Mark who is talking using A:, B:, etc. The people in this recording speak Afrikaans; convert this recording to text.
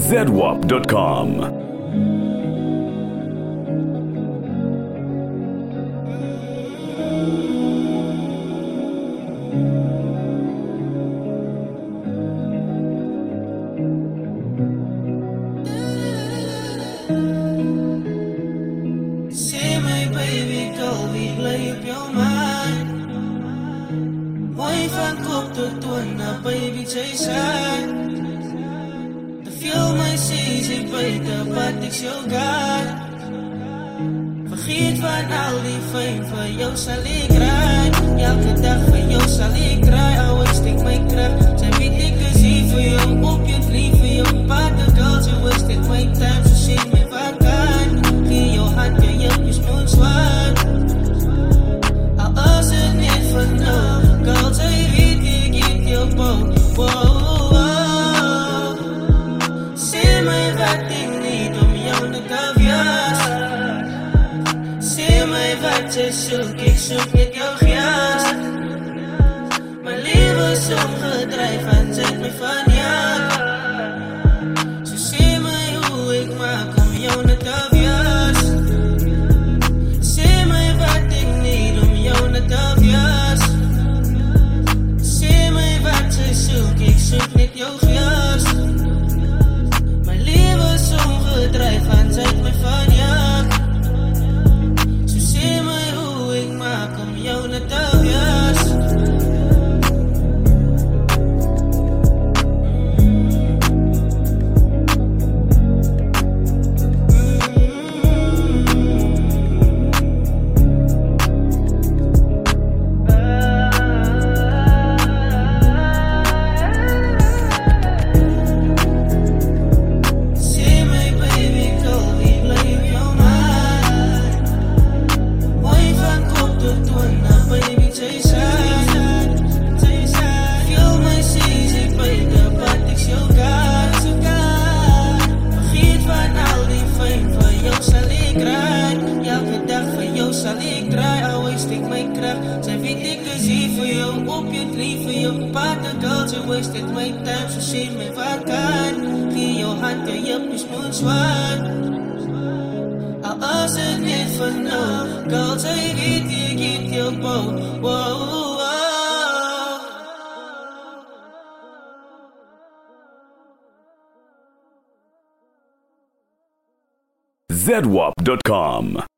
A: zedwap.com.
B: Say my baby girl, we play up your mind. Mooi van kop tot toon na baby Jason. Te veel my sees, ek buiten wat ek jou gaan. Vergeet van al die fijn, vir jou sal ek raai. Elke dag vir jou sal ek raai. Always steek my krag, sy weet ek is hier vir jou. Op jou knie vir jou, partner girl, sy wasted my time. So sê my wat kan, gee jou hand, jou jip, jy smoot zwaar. Al is het net van nou, girl, sy weet ek het jou bouw. Sê my wat ek need om jou te kafjas. Sê my wat jy soek, ek soek net jou gjas. My leven is omgedrijf en zet my van jou. So sê my hoe ek maak om jou te kafjas. Sê my wat ek need om jou te kafjas. Sê my wat jy soek, ek soek net jou gjas. My leven is omgedrijf en zet my van jou. So sê my hoe ek maak om jou te kafjas. Sal ek draai, always steek my krag. Sy weet ek is hier vir jou, op jou knie vir jou. Partner girl, sy wasted my time. So sê my wat kan, gee jou hand, jou jip, jy smoot zwaar. Al is het net van nou, girl, sy weet ek het jou bouw.
A: zedwap.com.